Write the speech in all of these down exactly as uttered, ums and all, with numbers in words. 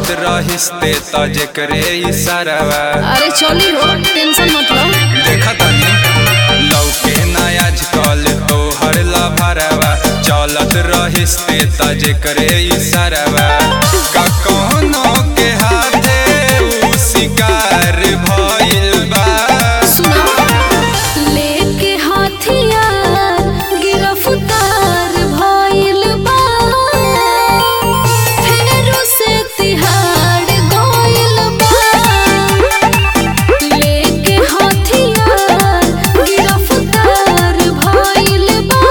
चलत रहिस्ते तजे करे इशारावा। अरे चली हो टेंशन मत लो। देखा तनी लौके ना आजकल तो हर लभरावा चलत रहिस्ते तजे करे इशारावा। का कोनो के हाथे उ शिकार भइल बा। सुना लेके हथियार गिरफ्तार भइल बा। फेरो से तिहाड़ गइल बा। लेके हथियार गिरफ्तार भइल बा।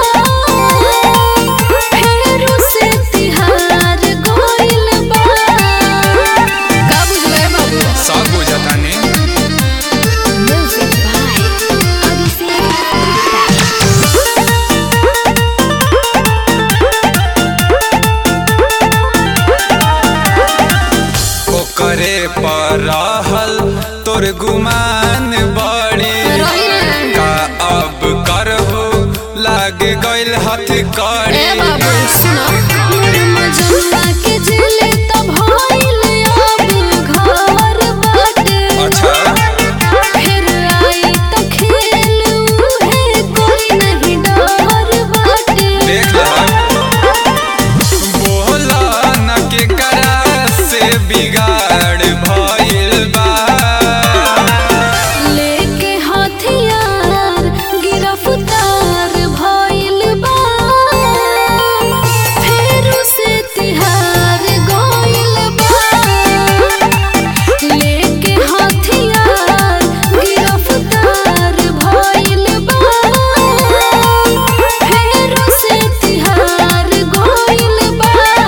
फेरो से तिहाड़ गइल बा। का बुझले बाबू? सब बुझतानी। Music by Odyssey. ओकरे पर रहल तोर गुमान बड़ी का अब करहु लाग गइल हथ कड़ी। ए बाबू सुनो मोर मजनुआ के जेले त भइल अब घर बाटे। अच्छा फिर आई त खेल उहे कोई नहीं डर बाटे। देख बोला न के करा से बिगाड़ भइल बा। लेके हथियार गिरफ्तार भइल बा। फेरो से तिहाड़ गइल बा। लेके हथियार गिरफ्तार भइल बा। फेरो से तिहाड़ गइल बा।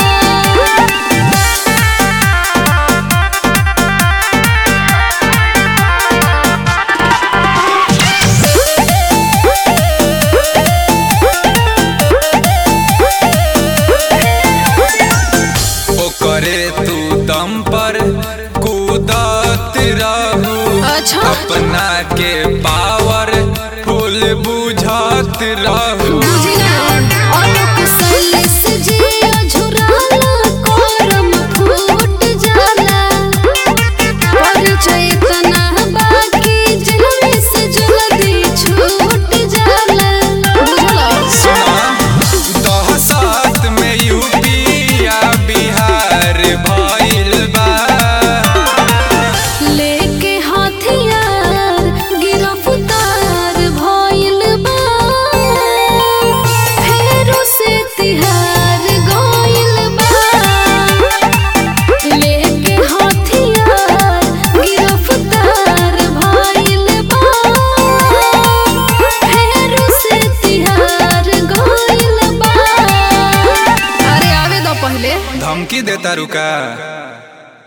ओकरे तू दम पर कूदत रहू। अच्छा अपना के पावर फुल बुझत रहू। दहशत में यूपी या बिहार भइल बा। लेके हथियार गिरफ्तार भइल बा। फेरो से तिहाड़ गइल बा। लेके हथियार गिरफ्तार भइल बा। फेरो से तिहाड़ गइल बा। अरे आवे दो पहले। धमकी देता रुका।